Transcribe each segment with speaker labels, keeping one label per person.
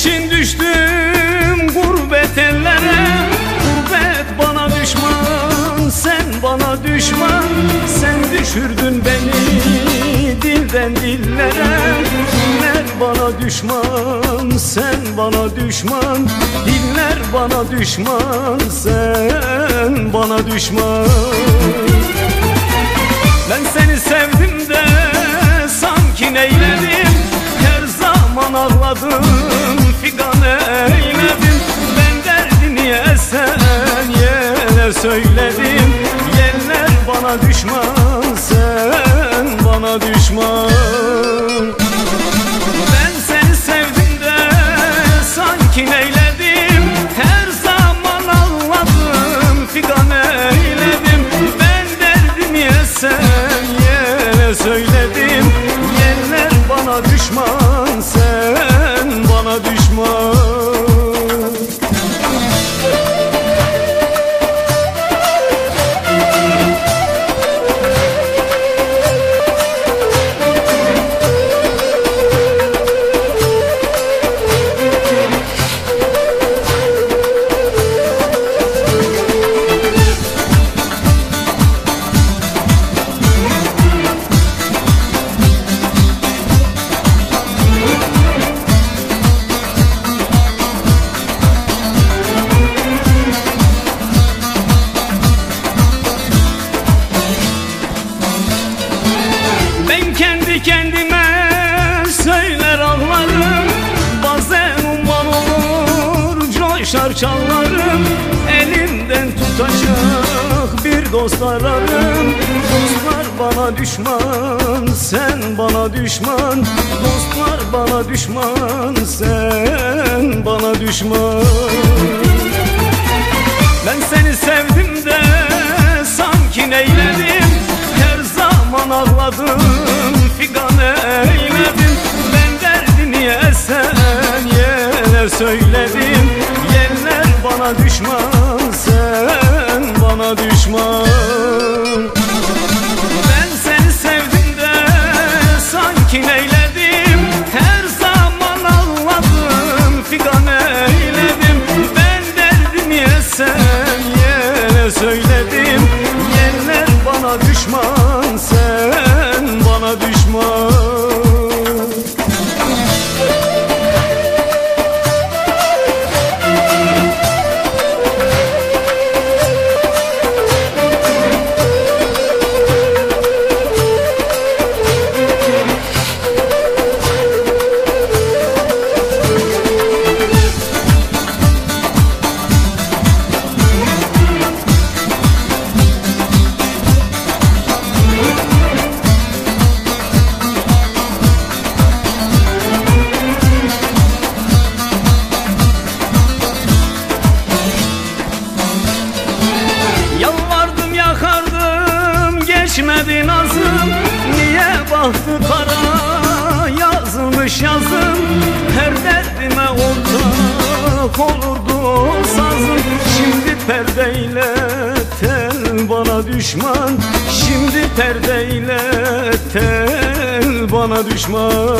Speaker 1: için düştüm gurbet ellere. Gurbet bana düşman, sen bana düşman. Sen düşürdün beni dilden dillere. Diller bana düşman, sen bana düşman. Diller bana düşman, sen bana düşman. Ben seni sevdim de sanki neyledim. Her zaman ağladım, figan eyledim. Ben derdi niye sen yere söyledim. Yerler bana düşman, sen bana düşman. Ben seni sevdim de sanki neyledim. Her zaman ağladım, figan eyledim. Ben derdi niye sen yere söyledim. Yerler bana düşman, sen bana düşman. Kendi kendime söyler ağlarım. Bazen umman olur, coşar çallarım. Elimden tutacak bir dost ararım. Dostlar bana düşman, sen bana düşman. Dostlar bana düşman, sen bana düşman. Ben seni sevdim de sanki neyledim. Her zaman ağladım, figan eyledim. Ben derdi niye sen yere söyledim. Yerler bana düşman, sen bana düşman. Ben seni sevdim de sanki neyledim. Her zaman ağladım, figan eyledim. Ben derdi niye sen yere söyledim. Yerler bana düşman, sen bana düşman. Yalvardım yakardım, geçmedi nazım. Niye bahtı kara yazılmış yazım. Her derdime ortak olurdu sazım. Şimdi perdeyle tel bana düşman. Şimdi perdeyle tel bana düşman.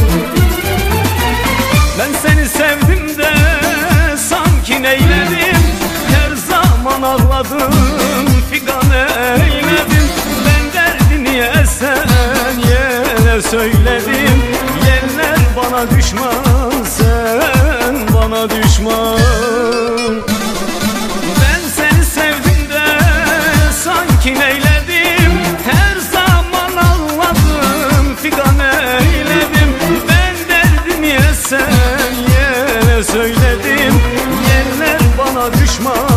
Speaker 1: Ben seni sevdim de sanki neyledim. Her zaman ağladım, figan eyledim. Ben derdi niye sen yere söyledim. Yerler bana düşman, sen bana düşman. Ben seni sevdim de sanki neyledim. Her zaman ağladım, figan eyledim. Ben derdi niye sen yere söyledim. Yerler bana düşman,